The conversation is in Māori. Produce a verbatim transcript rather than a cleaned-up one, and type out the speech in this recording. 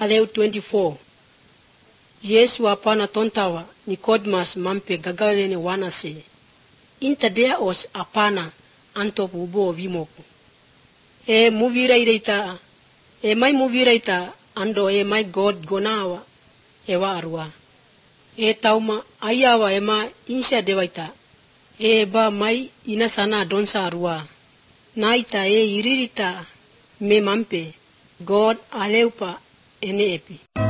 Aleu twenty-four. Yesu apana tontawa Nicodemus mampe gagalene wanase. Inta dea os apana antop ubo vimoku. E muvira ireita, e mai muvira ita ando e mai God gonawa ewa arua. E tauma ayawa ema insya dewaita. E ba mai inasana donsa arua. Naita e iririta me mampe God aleupa ene epi.